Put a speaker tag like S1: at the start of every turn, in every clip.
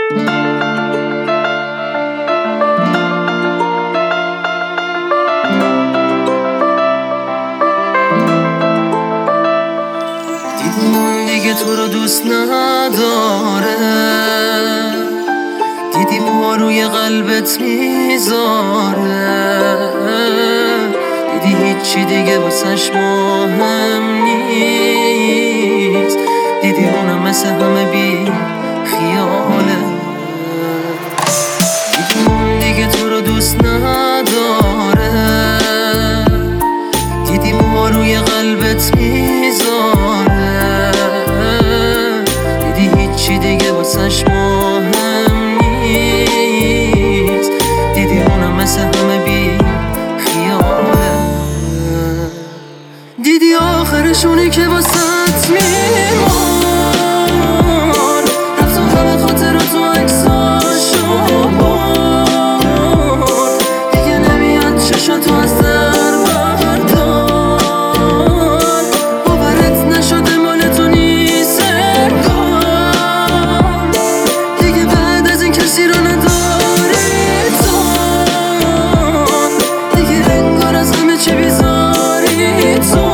S1: دیدی اون دیگه تو رو دوست نداره، دیدی پا روی قلبت میذاره، دیدی هیچی دیگه واسش مهم نیست، دیدی اونم مثل همه بی خیاله. دیدی اون دیگه تو رو دوست نداره، دیدی پا روی قلبت میذاره، دیدی هیچی دیگه واسش مهم نیست، دیدی اونم مثل همه بی خیاله. دیدی آخرشونی که واسط میمون، رفت و همه خاطرات و عکساشو برد، دیگه نمیاد چشاتو از در بردار، باورت نشده مال تو نیست انگار، دیگه بعد از این کسی رو نداری تو، دیگه انگار از همه چی بیزاری تو،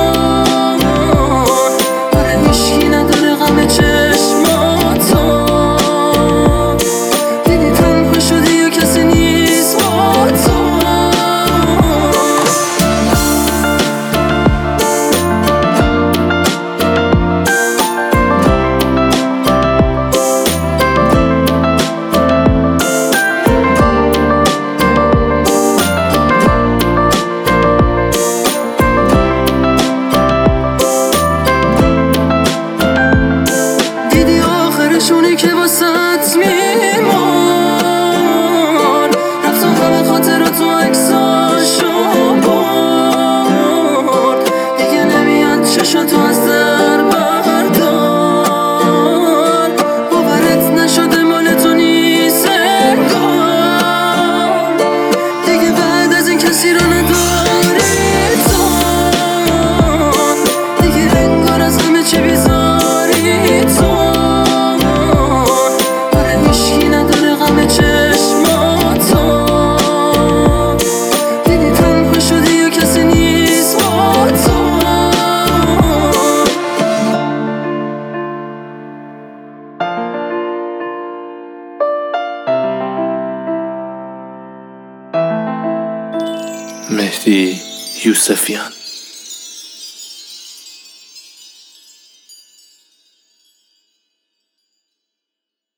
S1: شونی که واسط میمون، رفت و همه خاطرات و عکساشو برد، دیگه نمیاد چشاتو از در بردار، باورت نشده مال تو نیست انگار، دیگه بعد از این کسی رو نداری تو، دیگه انگار از همه چی بیزاری تو،
S2: مهدی یوسفیان.